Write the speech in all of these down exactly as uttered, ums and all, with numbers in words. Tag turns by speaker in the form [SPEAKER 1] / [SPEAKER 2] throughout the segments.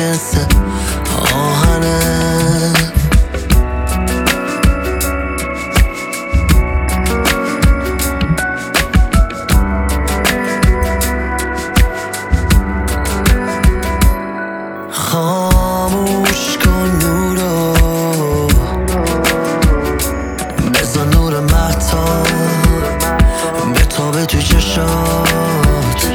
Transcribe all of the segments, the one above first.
[SPEAKER 1] جنس آهنه. خاموش کن نورو، بزن نور مهتاب بتابه تو چشات.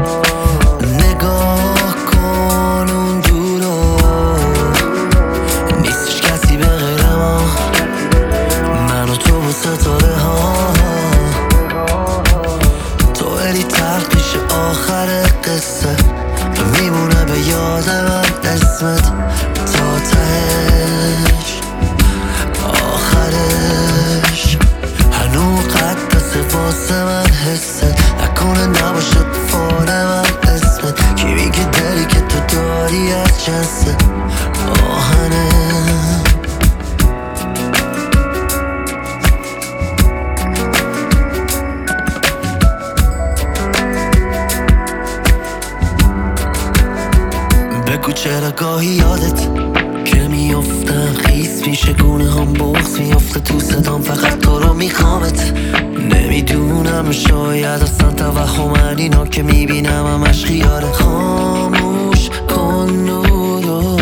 [SPEAKER 1] نگاه کن اون دورو، نیستش کسی به غیر ما، من و تو و ستاره ها. تو الی تلخ پیش آخر قصه، میمونه به یاد من اسمت تا تهش آخرش. هنو قدس واسه من حسه، نکنه نباشه فال من اسمت. کی میگه داری که تو داری از جنس آهنه. بگو چرا گاهی یادت که میافتم خیس میشه، گونه هم بغض میافته تو صدام، فقط تو رو میخوامت. نمیدونم شاید اصلا توهم اینا که میبینم همش خیاره. خاموش کن نورو،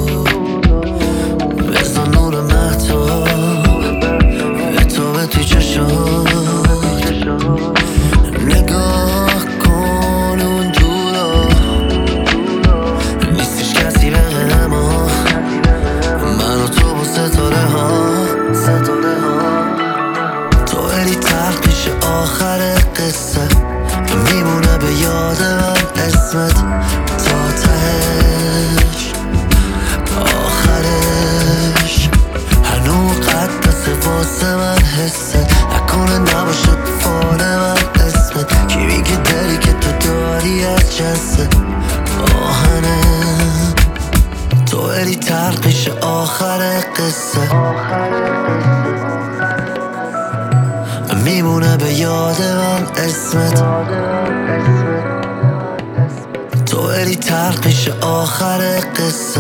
[SPEAKER 1] بزن نور مهتاب بتابه تو چشات. نگاه کن اون دورو، نیستش کسی به غیر ما، من و تو و ستاره ها. ستاره ها تو الی تلخ پیش آخر قصه، میمونه به یاد من اسمت تا تهش آخرش. هنو قدس واسه من حسه، نکنه نباشه فال من اسمت. کی میگه داری که تو داری از جنس آهنه. تو الی تلخ پیش آخر قصه، میمونه به یاد من اسمت. تو الی تلخ پیش آخر قصه،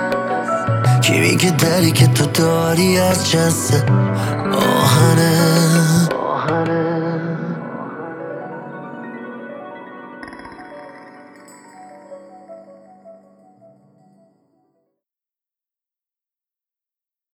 [SPEAKER 1] کی میگه داری که تو داری از جنس آهنه.